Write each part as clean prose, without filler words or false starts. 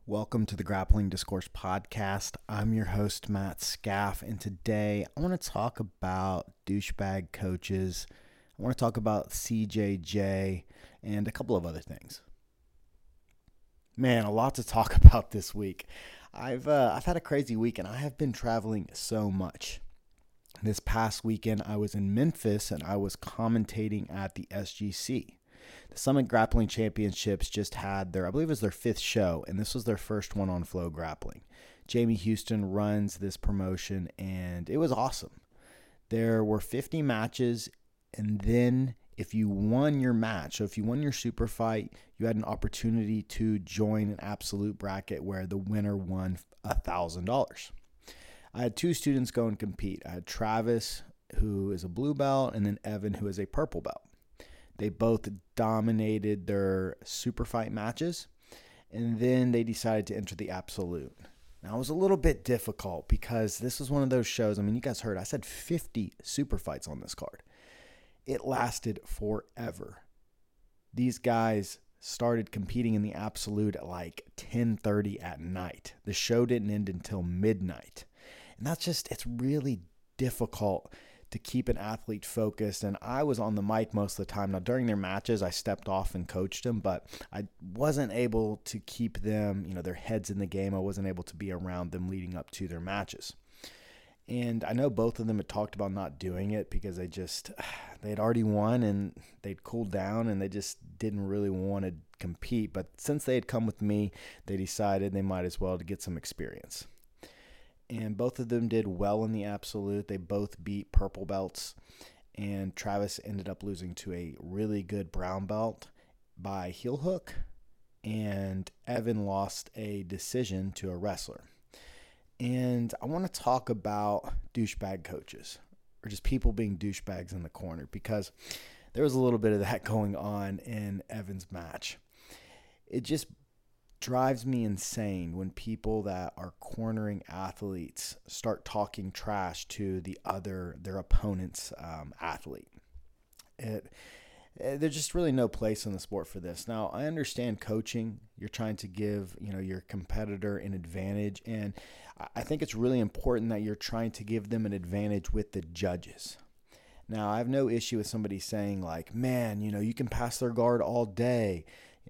Welcome to the Grappling Discourse Podcast. I'm your host, Matt Scaff, and today I want to talk about douchebag coaches. I want to talk about CJJ and a couple of other things. Man, a lot to talk about this week. I've had a crazy week, and I have been traveling so much. This past weekend, I was in Memphis, and I was commentating at the SGC. The Summit Grappling Championships just had I believe it was their 5th show, and this was their first one on Flow Grappling. Jamie Houston runs this promotion, and it was awesome. There were 50 matches, and then if you won your match, so if you won your super fight, you had an opportunity to join an absolute bracket where the winner won $1,000. I had 2 students go and compete. I had Travis, who is a blue belt, and then Evan, who is a purple belt. They both dominated their super fight matches, and then they decided to enter the absolute. Now, it was a little bit difficult because this was one of those shows. I mean, you guys heard, I said 50 super fights on this card. It lasted forever. These guys started competing in the absolute at like 10:30 at night. The show didn't end until midnight. And it's really difficult to keep an athlete focused, and I was on the mic most of the time. Now, during their matches, I stepped off and coached them, but I wasn't able to keep them, their heads in the game. I wasn't able to be around them leading up to their matches. And I know both of them had talked about not doing it because they'd already won and they'd cooled down and they just didn't really want to compete. But since they had come with me, they decided they might as well to get some experience. And both of them did well in the absolute. They both beat purple belts. And Travis ended up losing to a really good brown belt by heel hook. And Evan lost a decision to a wrestler. And I want to talk about douchebag coaches, or just people being douchebags in the corner, because there was a little bit of that going on in Evan's match. It just drives me insane when people that are cornering athletes start talking trash to their opponent's athlete. There's just really no place in the sport for this. Now, I understand coaching. You're trying to give, your competitor an advantage, and I think it's really important that you're trying to give them an advantage with the judges. Now, I have no issue with somebody saying like, man, you can pass their guard all day.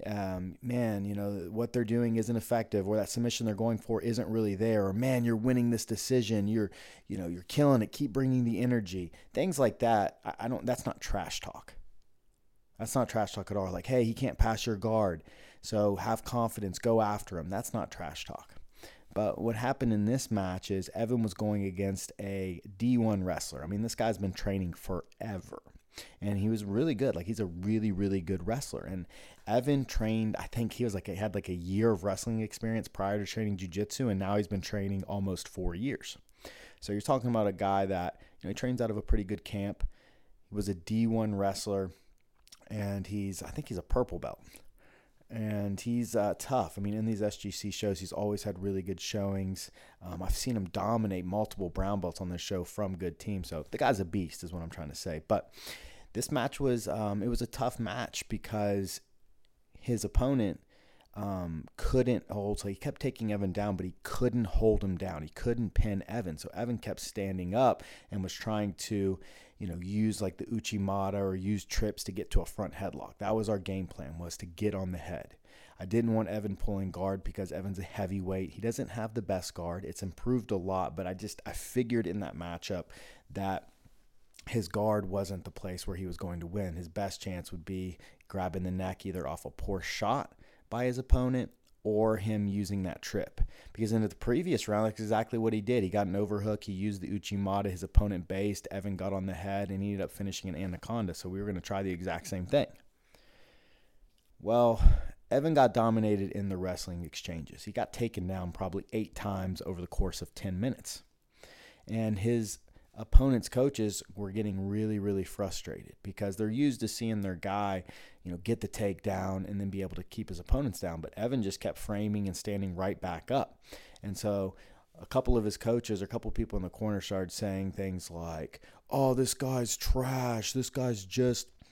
What they're doing isn't effective, or that submission they're going for isn't really there, or man, you're winning this decision. You're killing it. Keep bringing the energy. Things like that. That's not trash talk. That's not trash talk at all. Like, hey, he can't pass your guard, so have confidence, go after him. That's not trash talk. But what happened in this match is Evan was going against a D1 wrestler. I mean, this guy's been training forever. And he was really good. Like, he's a really, really good wrestler. And Evan trained, I think he had a year of wrestling experience prior to training jiu-jitsu, and now he's been training almost 4 years. So you're talking about a guy that, he trains out of a pretty good camp. He was a D1 wrestler, and I think he's a purple belt. And he's tough. I mean, in these SGC shows, he's always had really good showings. I've seen him dominate multiple brown belts on this show from good teams. So the guy's a beast is what I'm trying to say. But this match was it was a tough match because his opponent couldn't hold. So he kept taking Evan down, but he couldn't hold him down. He couldn't pin Evan. So Evan kept standing up and was trying to, use like the Uchimata or use trips to get to a front headlock. That was our game plan, was to get on the head. I didn't want Evan pulling guard because Evan's a heavyweight. He doesn't have the best guard. It's improved a lot, but I figured in that matchup that his guard wasn't the place where he was going to win. His best chance would be grabbing the neck either off a poor shot by his opponent or him using that trip. Because in the previous round, that's exactly what he did. He got an overhook. He used the Uchimata. His opponent based. Evan got on the head and he ended up finishing an anaconda. So we were going to try the exact same thing. Well, Evan got dominated in the wrestling exchanges. He got taken down probably 8 times over the course of 10 minutes. And his opponent's coaches were getting really, really frustrated because they're used to seeing their guy, get the takedown and then be able to keep his opponents down. But Evan just kept framing and standing right back up. And so a couple of his coaches or a couple of people in the corner started saying things like, oh, this guy's trash. This guy's just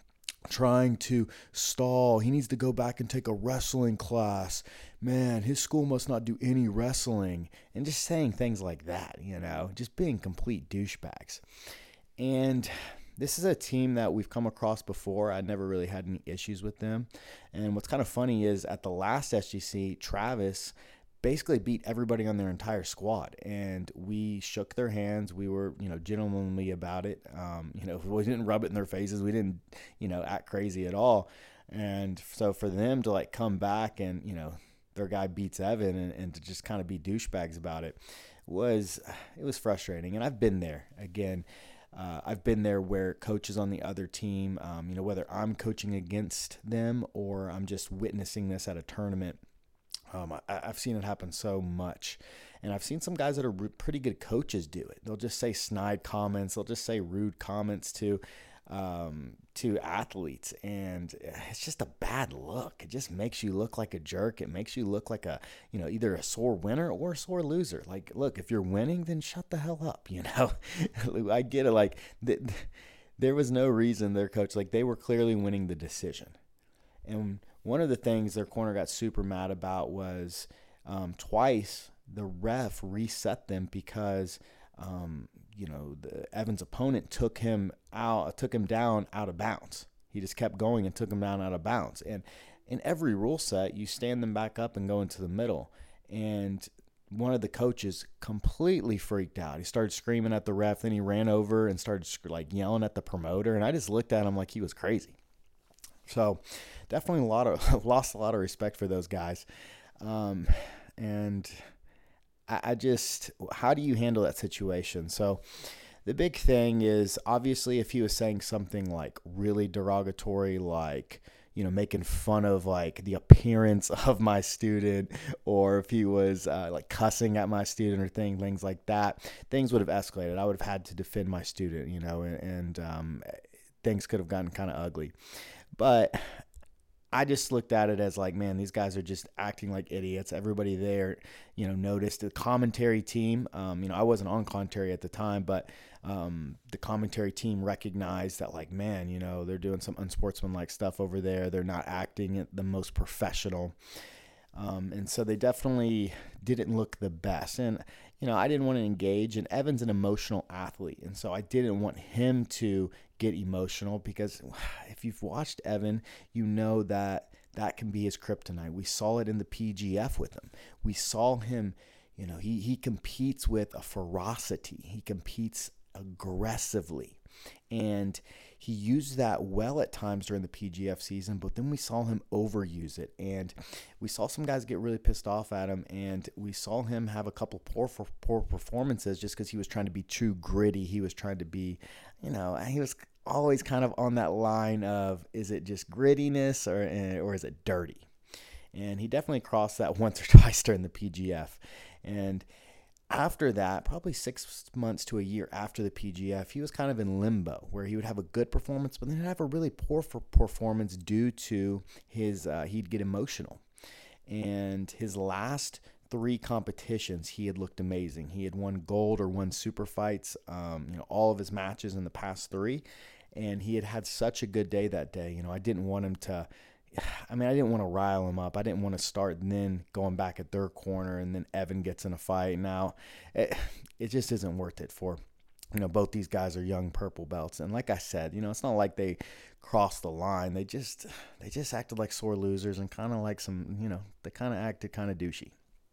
trying to stall. He needs to go back and take a wrestling class. Man, his school must not do any wrestling. And just saying things like that, just being complete douchebags. And this is a team that we've come across before. I never really had any issues with them. And what's kind of funny is at the last SGC, Travis basically beat everybody on their entire squad, and we shook their hands. We were, gentlemanly about it. We didn't rub it in their faces. We didn't, act crazy at all. And so for them to come back and, their guy beats Evan and to just kind of be douchebags about it was frustrating. And I've been there again. I've been there where coaches on the other team, whether I'm coaching against them or I'm just witnessing this at a tournament, I've seen it happen so much. And I've seen some guys that are pretty good coaches do it. They'll just say snide comments. They'll just say rude comments to athletes. And it's just a bad look. It just makes you look like a jerk. It makes you look like either a sore winner or a sore loser. Like, look, if you're winning, then shut the hell up. I get it. There was no reason their coach, they were clearly winning the decision. And one of the things their corner got super mad about was twice the ref reset them because Evan's opponent took him down out of bounds. He just kept going and took him down out of bounds. And in every rule set, you stand them back up and go into the middle. And one of the coaches completely freaked out. He started screaming at the ref. Then he ran over and started yelling at the promoter. And I just looked at him like he was crazy. So definitely lost a lot of respect for those guys. And I just, how do you handle that situation? So the big thing is, obviously, if he was saying something really derogatory, making fun of the appearance of my student, or if he was cussing at my student or things like that, things would have escalated. I would have had to defend my student, and things could have gotten kind of ugly. But I just looked at it as man, these guys are just acting like idiots. Everybody there, noticed the commentary team. I wasn't on commentary at the time, but the commentary team recognized that man, they're doing some unsportsmanlike stuff over there. They're not acting the most professional. And so they definitely didn't look the best. And, I didn't want to engage. And Evan's an emotional athlete. And so I didn't want him to get emotional, because if you've watched Evan, that can be his kryptonite. We saw it in the PGF with him. We saw him, he competes with a ferocity. He competes aggressively. And he used that well at times during the PGF season, but then we saw him overuse it. And we saw some guys get really pissed off at him, and we saw him have a couple poor performances just because he was trying to be too gritty. He was trying to be, he was always kind of on that line of, is it just grittiness or is it dirty? And he definitely crossed that once or twice during the PGF. And after that, probably 6 months to a year after the PGF, he was kind of in limbo, where he would have a good performance, but then he'd have a really poor performance due to his, he'd get emotional. And his last 3 competitions, he had looked amazing. He had won gold or won super fights, all of his matches in the past 3. And he had had such a good day that day. I didn't want him to, I didn't want to rile him up. I didn't want to start and then going back at their corner and then Evan gets in a fight. Now, it just isn't worth it for, both these guys are young purple belts. And like I said, it's not like they crossed the line. They just acted like sore losers and kind of like some, they kind of acted kind of douchey.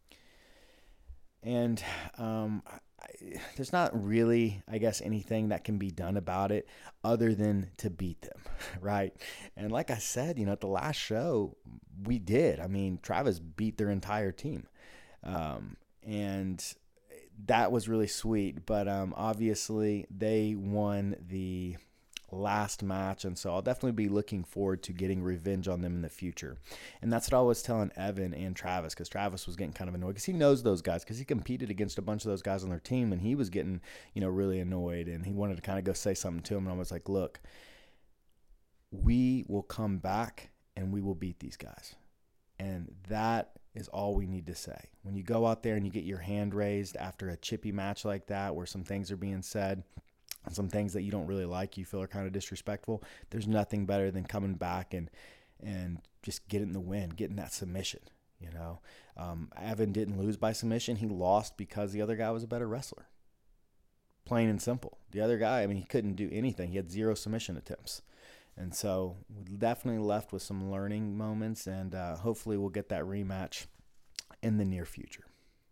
And there's not really, I guess, anything that can be done about it other than to beat them, right? And like I said, at the last show, we did. Travis beat their entire team. And that was really sweet. But obviously, they won the last match, and so I'll definitely be looking forward to getting revenge on them in the future. And that's what I was telling Evan and Travis, because Travis was getting kind of annoyed because he knows those guys, because he competed against a bunch of those guys on their team, and he was getting really annoyed, and he wanted to kind of go say something to him. And I was like, look, we will come back and we will beat these guys, and that is all we need to say. When you go out there and you get your hand raised after a chippy match like that, where some things are being said, some things that you don't really like, you feel are kind of disrespectful, there's nothing better than coming back and just getting the win, getting that submission. Evan didn't lose by submission. He lost because the other guy was a better wrestler. Plain and simple. The other guy, he couldn't do anything. He had 0 submission attempts. And so we definitely left with some learning moments, and hopefully we'll get that rematch in the near future.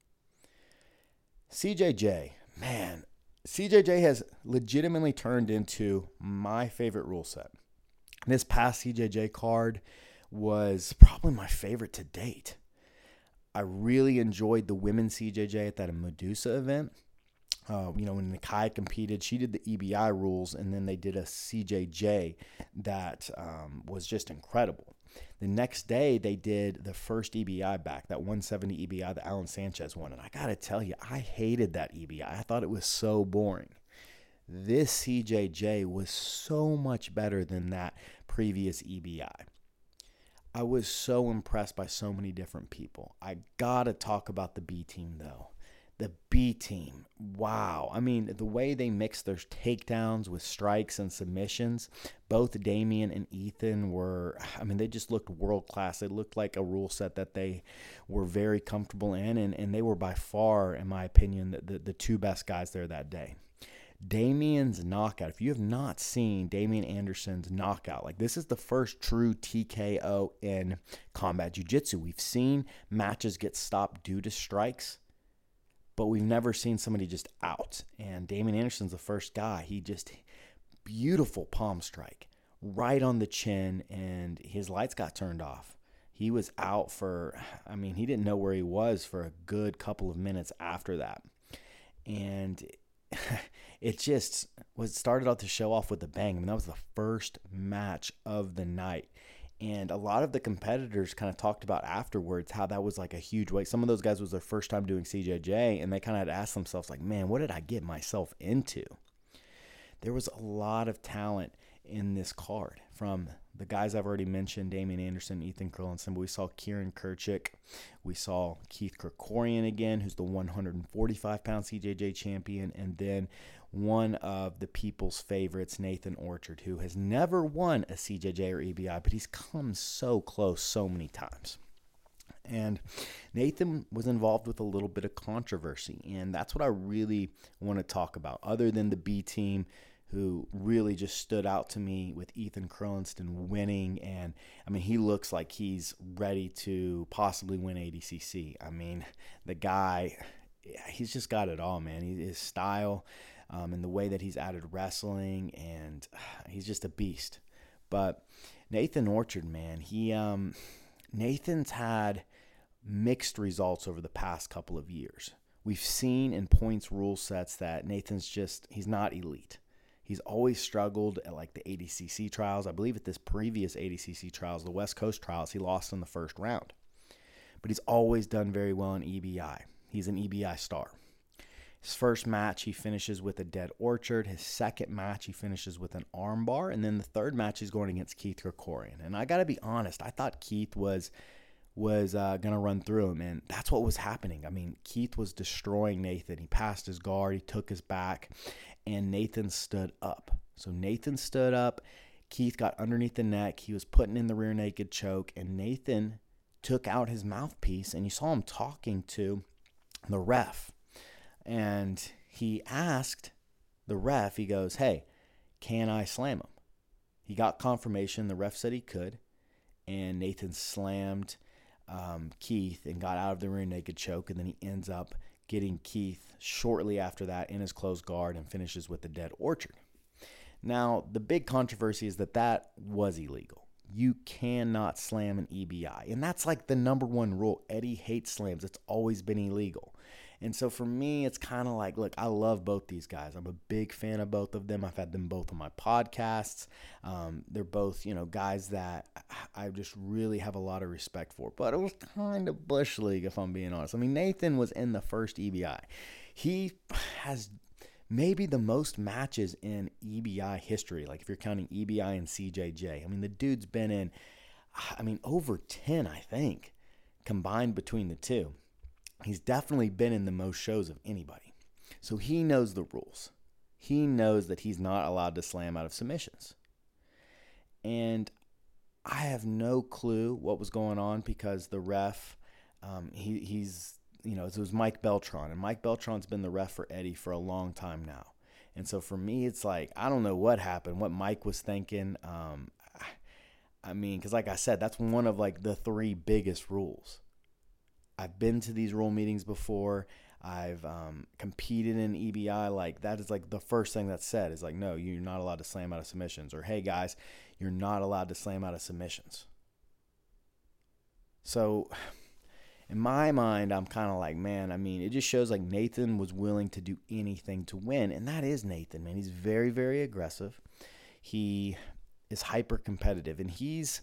CJJ, man, CJJ has legitimately turned into my favorite rule set. This past CJJ card was probably my favorite to date. I really enjoyed the women's CJJ at that Medusa event. When Nakai competed, she did the EBI rules, and then they did a CJJ that was just incredible. The next day, they did the first EBI back, that 170 EBI that Alan Sanchez won. And I got to tell you, I hated that EBI. I thought it was so boring. This CJJ was so much better than that previous EBI. I was so impressed by so many different people. I got to talk about the B team, though. The B team, wow. The way they mixed their takedowns with strikes and submissions, both Damian and Ethan were, they just looked world class. They looked like a rule set that they were very comfortable in, and they were by far, in my opinion, the 2 best guys there that day. Damian's knockout, if you have not seen Damian Anderson's knockout, this is the first true TKO in combat jiu-jitsu. We've seen matches get stopped due to strikes, but we've never seen somebody just out. And Damian Anderson's the first guy. He just, beautiful palm strike right on the chin, and his lights got turned off. He was out for, he didn't know where he was for a good couple of minutes after that. And it just started out to show off with a bang. That was the first match of the night. And a lot of the competitors kind of talked about afterwards how that was like a huge weight. Some of those guys was their first time doing CJJ, and they kind of had to ask themselves, man, what did I get myself into? There was a lot of talent in this card from the guys I've already mentioned, Damian Anderson, Ethan Curlinson, but we saw Kieran Kirchik. We saw Keith Krikorian again, who's the 145-pound CJJ champion, and then one of the people's favorites, Nathan Orchard, who has never won a CJJ or EBI, but he's come so close so many times. And Nathan was involved with a little bit of controversy, and that's what I really want to talk about, other than the B team, who really just stood out to me with Ethan Curlinston winning. And he looks like he's ready to possibly win ADCC. The guy, he's just got it all, man. His style, and the way that he's added wrestling, and he's just a beast. But Nathan Orchard, man, Nathan's had mixed results over the past couple of years. We've seen in points rule sets that he's not elite. He's always struggled at the ADCC trials. I believe at this previous ADCC trials, the West Coast trials, he lost in the first round. But he's always done very well in EBI. He's an EBI star. His first match, he finishes with a dead Orchard. His second match, he finishes with an armbar. And then the third match, he's going against Keith Krikorian. And I got to be honest, I thought Keith was going to run through him, and that's what was happening. Keith was destroying Nathan. He passed his guard, he took his back, and Nathan stood up. So Nathan stood up, Keith got underneath the neck, he was putting in the rear naked choke, and Nathan took out his mouthpiece, and you saw him talking to the ref. And he asked the ref, he goes, "Hey, can I slam him?" He got confirmation, the ref said he could, and Nathan slammed Keith and got out of the rear naked choke, and then he ends up getting Keith shortly after that in his closed guard and finishes with the dead Orchard. Now, the big controversy is that was illegal. You cannot slam an EBI, and that's the number one rule. Eddie hates slams. It's always been illegal. And so for me, it's kind of look, I love both these guys. I'm a big fan of both of them. I've had them both on my podcasts. They're both, guys that I just really have a lot of respect for. But it was kind of Bush League, if I'm being honest. Nathan was in the first EBI. He has maybe the most matches in EBI history, if you're counting EBI and CJJ. The dude's been in, over 10, I think, combined between the two. He's definitely been in the most shows of anybody. So he knows the rules. he knows that he's not allowed to slam out of submissions. And I have no clue what was going on because the ref, he's, it was Mike Beltran. And Mike Beltran's been the ref for Eddie for a long time now. And so for me, it's like, I don't know what happened, what Mike was thinking. Because like I said, that's one of like the 3 biggest rules. I've been to these rule meetings before. I've competed in EBI. Like, that is like the first thing that's said is like, no, you're not allowed to slam out of submissions. Or, hey guys, you're not allowed to slam out of submissions. So in my mind, I'm kind of like, man, it just shows like Nathan was willing to do anything to win. And that is Nathan, man. He's very, very aggressive. He is hyper competitive. And here's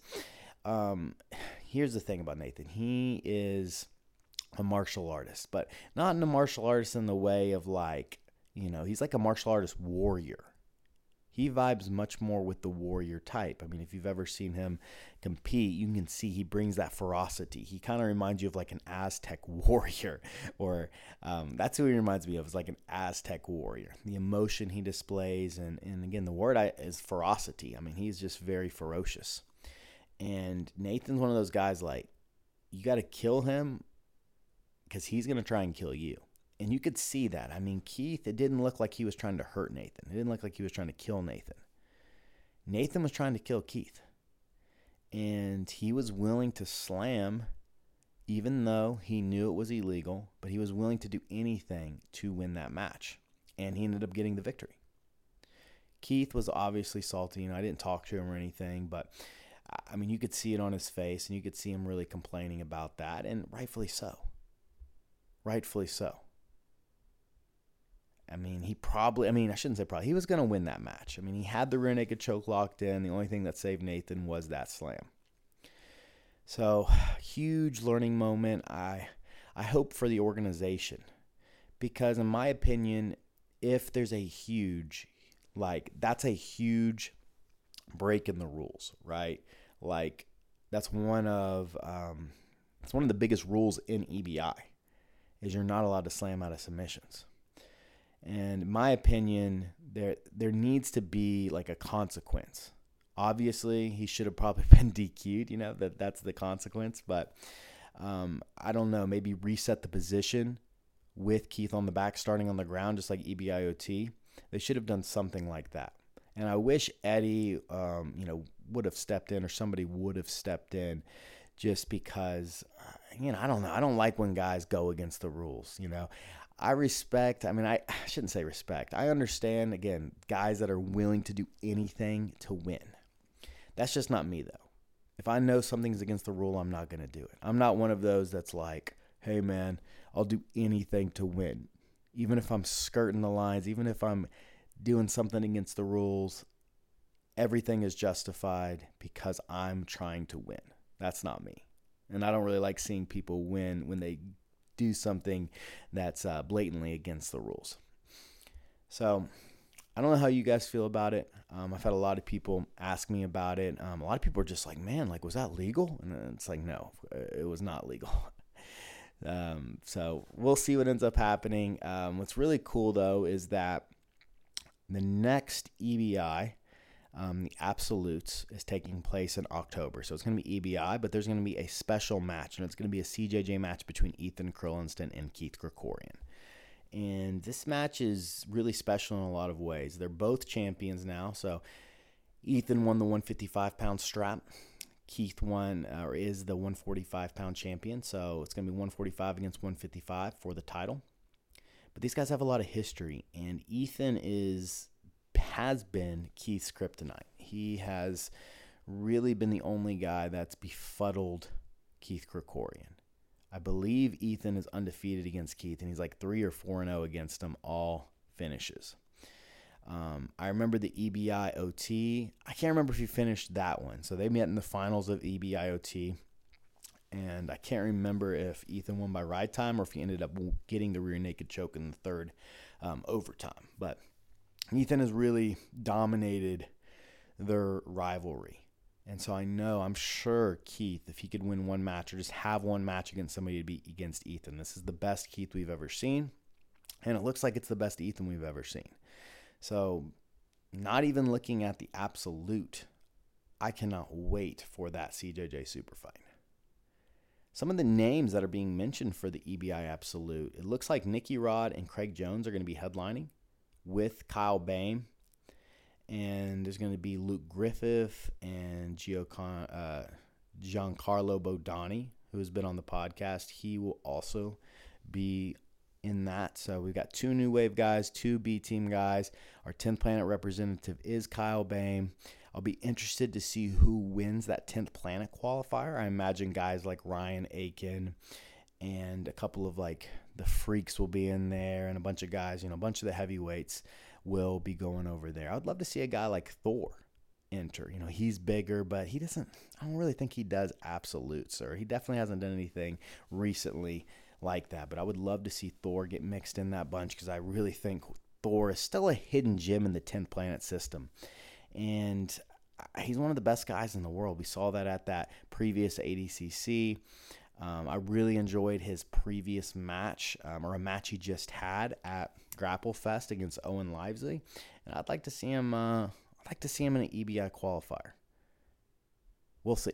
the thing about Nathan. He is a martial artist, but not in a martial artist in the way of like, he's like a martial artist warrior. He vibes much more with the warrior type. If you've ever seen him compete, you can see he brings that ferocity. He kind of reminds you of like an Aztec warrior, or that's who he reminds me of, is like an Aztec warrior. The emotion he displays, and again, the word is ferocity. He's just very ferocious. And Nathan's one of those guys, like, you got to kill him because he's going to try and kill you. And you could see that. Keith, it didn't look like he was trying to hurt Nathan. It didn't look like he was trying to kill Nathan. Nathan was trying to kill Keith. And he was willing to slam, even though he knew it was illegal, but he was willing to do anything to win that match. And he ended up getting the victory. Keith was obviously salty. I didn't talk to him or anything, but you could see it on his face, and you could see him really complaining about that, and rightfully so. Rightfully so. He probably, I shouldn't say probably, he was going to win that match. He had the rear naked choke locked in. The only thing that saved Nathan was that slam. So, huge learning moment. I hope for the organization, because in my opinion, if there's a huge, that's a huge break in the rules, right? Like, that's one of the biggest rules in EBI, is you're not allowed to slam out of submissions. And in my opinion, there needs to be like a consequence. Obviously, he should have probably been DQ'd, that's the consequence. But I don't know, maybe reset the position with Keith on the back, starting on the ground, just like EBIOT. They should have done something like that. And I wish Eddie, would have stepped in, or somebody would have stepped in, just because, I don't know. I don't like when guys go against the rules, I respect, I shouldn't say respect. I understand, again, guys that are willing to do anything to win. That's just not me, though. If I know something's against the rule, I'm not going to do it. I'm not one of those that's like, hey, man, I'll do anything to win. Even if I'm skirting the lines, even if I'm doing something against the rules, everything is justified because I'm trying to win. That's not me. And I don't really like seeing people win when they do something that's blatantly against the rules. So I don't know how you guys feel about it. I've had a lot of people ask me about it. A lot of people are just like, man, was that legal? And it's like, no, it was not legal. So we'll see what ends up happening. What's really cool, though, is that the next EBI, the Absolutes, is taking place in October. So it's going to be EBI, but there's going to be a special match, and it's going to be a CJJ match between Ethan Krillenston and Keith Krikorian. And this match is really special in a lot of ways. They're both champions now. So Ethan won the 155-pound strap. Keith is the 145-pound champion. So it's going to be 145 against 155 for the title. But these guys have a lot of history, and Ethan has been Keith's kryptonite. He has really been the only guy that's befuddled Keith Krikorian. I believe Ethan is undefeated against Keith, and he's like 3 or 4-0 against him, all finishes. I remember the EBIOT. I can't remember if he finished that one. So they met in the finals of EBIOT, and I can't remember if Ethan won by ride time or if he ended up getting the rear naked choke in the third overtime. But Ethan has really dominated their rivalry. And so I'm sure Keith, if he could win one match or just have one match against somebody, to be against Ethan. This is the best Keith we've ever seen, and it looks like it's the best Ethan we've ever seen. So not even looking at the absolute, I cannot wait for that CJJ super fight. Some of the names that are being mentioned for the EBI Absolute, it looks like Nicky Rod and Craig Jones are going to be headlining with Kyle Bain. And there's going to be Luke Griffith and Giancarlo Bodani, who has been on the podcast. He will also be in that. So we've got 2 New Wave guys, 2 B-Team guys. Our 10th Planet representative is Kyle Bain. I'll be interested to see who wins that 10th Planet qualifier. I imagine guys like Ryan Aiken and a couple of like the freaks will be in there, and a bunch of guys, a bunch of the heavyweights will be going over there. I'd love to see a guy like Thor enter. He's bigger, but I don't really think he does absolutes, or he definitely hasn't done anything recently like that. But I would love to see Thor get mixed in that bunch, because I really think Thor is still a hidden gem in the 10th Planet system. And he's one of the best guys in the world. We saw that at that previous ADCC. I really enjoyed his previous match, or a match he just had at Grapple Fest against Owen Livesey, and I'd like to see him. In an EBI qualifier. We'll see.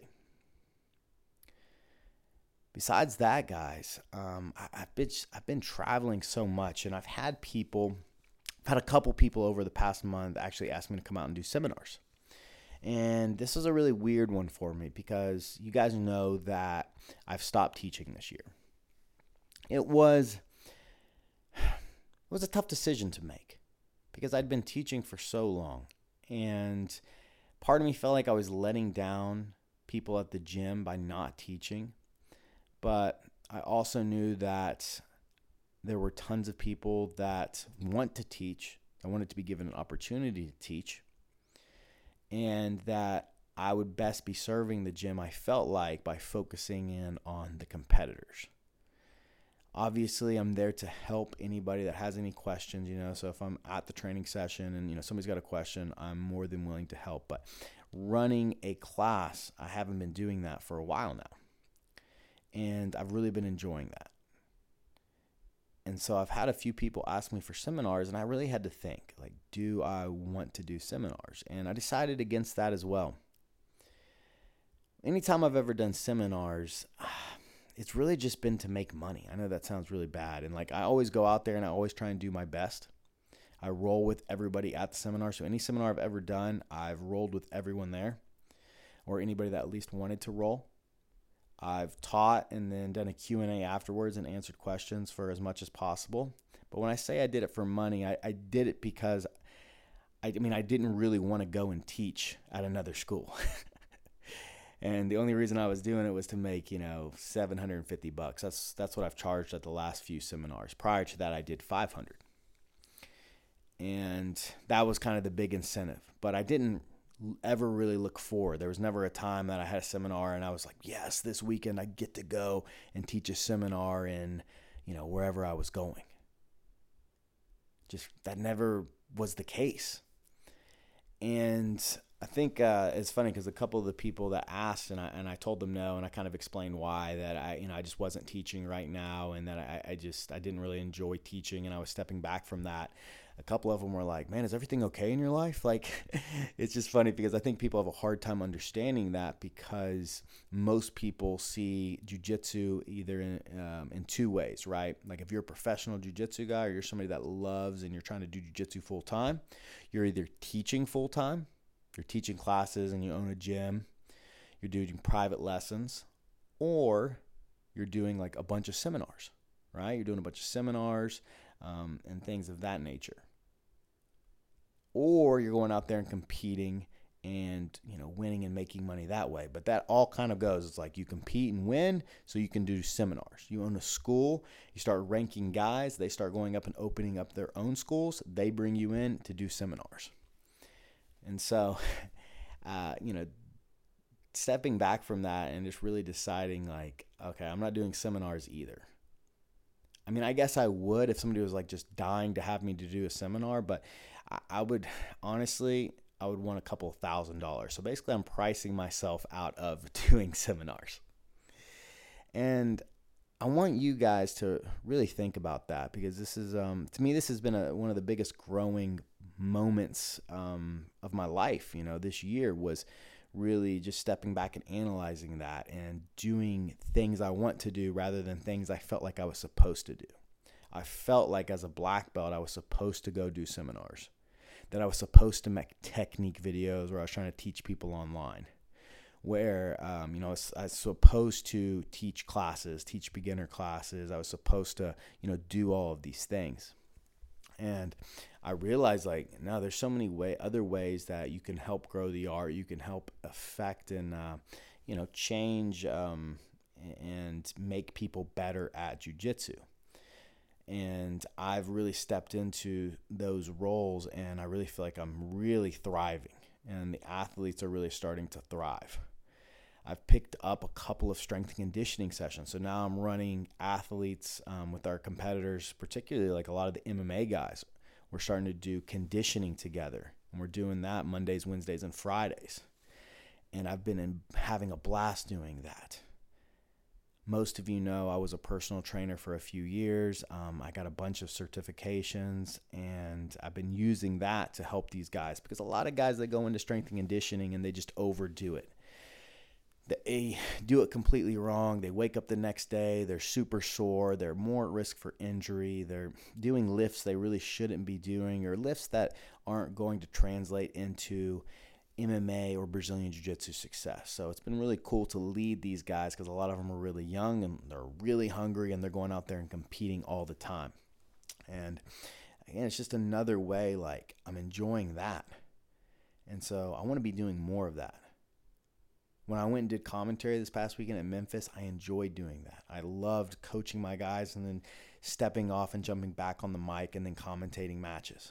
Besides that, guys, I've been traveling so much, and I've had a couple people over the past month actually ask me to come out and do seminars. And this is a really weird one for me, because you guys know that I've stopped teaching this year. It was a tough decision to make, because I'd been teaching for so long. And part of me felt like I was letting down people at the gym by not teaching. But I also knew that there were tons of people that want to teach. I wanted to be given an opportunity to teach. And that I would best be serving the gym, I felt like, by focusing in on the competitors. Obviously, I'm there to help anybody that has any questions, so if I'm at the training session and, somebody's got a question, I'm more than willing to help. But running a class, I haven't been doing that for a while now. And I've really been enjoying that. And so I've had a few people ask me for seminars, and I really had to think, like, do I want to do seminars? And I decided against that as well. Anytime I've ever done seminars, it's really just been to make money. I know that sounds really bad. And I always go out there and I always try and do my best. I roll with everybody at the seminar. So any seminar I've ever done, I've rolled with everyone there, or anybody that at least wanted to roll. I've taught and then done a Q&A afterwards and answered questions for as much as possible. But when I say I did it for money, I did it because I didn't really want to go and teach at another school. And the only reason I was doing it was to make, $750. That's what I've charged at the last few seminars. Prior to that, I did $500. And that was kind of the big incentive. But I didn't ever really look forward. There was never a time that I had a seminar and I was like, yes, this weekend I get to go and teach a seminar in, wherever I was going. Just that never was the case. And I think it's funny because a couple of the people that asked and I told them no, and I kind of explained why, that I just wasn't teaching right now, and that I didn't really enjoy teaching, and I was stepping back from that. A couple of them were like, man, is everything okay in your life? It's just funny because I think people have a hard time understanding that, because most people see jiu-jitsu either in 2 ways, right? Like if you're a professional jiu-jitsu guy, or you're somebody that loves and you're trying to do jiu-jitsu full-time, you're either teaching full-time, you're teaching classes and you own a gym, you're doing private lessons, or you're doing a bunch of seminars, right? You're doing a bunch of seminars and things of that nature. Or you're going out there and competing and, winning and making money that way. But that all kind of goes, it's like you compete and win so you can do seminars. You own a school, you start ranking guys, they start going up and opening up their own schools, they bring you in to do seminars. And so, stepping back from that and just really deciding okay, I'm not doing seminars either. I guess I would if somebody was just dying to have me to do a seminar, but I would honestly, I would want a couple of $1,000. So basically I'm pricing myself out of doing seminars. And I want you guys to really think about that, because this is, to me, this has been one of the biggest growing moments of my life, this year was really just stepping back and analyzing that and doing things I want to do rather than things I felt like I was supposed to do. I felt like as a black belt, I was supposed to go do seminars, that I was supposed to make technique videos where I was trying to teach people online, where, I was supposed to teach classes, teach beginner classes. I was supposed to, do all of these things. And I realized no, there's so many other ways that you can help grow the art. You can help affect and, change and make people better at jiu-jitsu. And I've really stepped into those roles, and I really feel like I'm really thriving, and the athletes are really starting to thrive. I've picked up a couple of strength and conditioning sessions. So now I'm running athletes with our competitors, particularly like a lot of the MMA guys. We're starting to do conditioning together, and we're doing that Mondays, Wednesdays, and Fridays. And I've been having a blast doing that. Most of you know I was a personal trainer for a few years. I got a bunch of certifications, and I've been using that to help these guys, because a lot of guys that go into strength and conditioning and they just overdo it. They do it completely wrong. They wake up the next day, they're super sore, they're more at risk for injury, they're doing lifts they really shouldn't be doing, or lifts that aren't going to translate into MMA or Brazilian Jiu-Jitsu success. So it's been really cool to lead these guys, because a lot of them are really young and they're really hungry, and they're going out there and competing all the time. And again, it's just another way, I'm enjoying that. And so I want to be doing more of that. When I went and did commentary this past weekend at Memphis, I enjoyed doing that. I loved coaching my guys and then stepping off and jumping back on the mic and then commentating matches.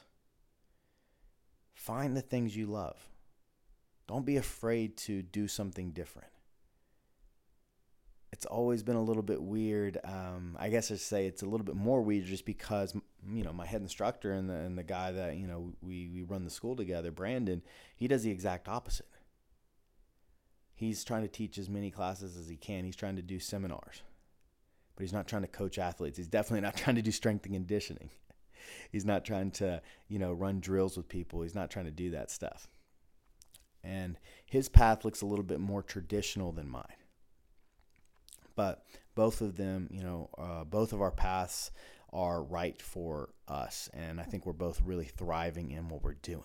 Find the things you love. Don't be afraid to do something different. It's always been a little bit weird. I guess I'd say it's a little bit more weird just because, my head instructor and the guy that, we run the school together, Brandon, he does the exact opposite. He's trying to teach as many classes as he can. He's trying to do seminars, but he's not trying to coach athletes. He's definitely not trying to do strength and conditioning. He's not trying to, run drills with people. He's not trying to do that stuff. And his path looks a little bit more traditional than mine. But both of them, both of our paths are right for us. And I think we're both really thriving in what we're doing.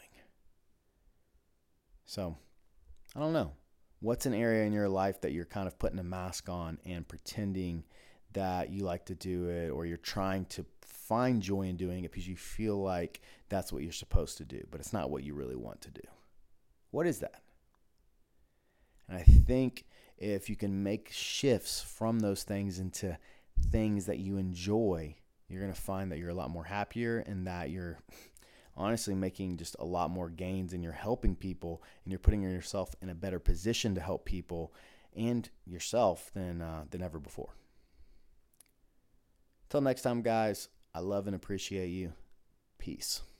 So, I don't know. What's an area in your life that you're kind of putting a mask on and pretending that you like to do it, or you're trying to find joy in doing it because you feel like that's what you're supposed to do, but it's not what you really want to do? What is that? And I think if you can make shifts from those things into things that you enjoy, you're going to find that you're a lot more happier, and that you're honestly making just a lot more gains, and you're helping people, and you're putting yourself in a better position to help people and yourself than ever before. Till next time, guys, I love and appreciate you. Peace.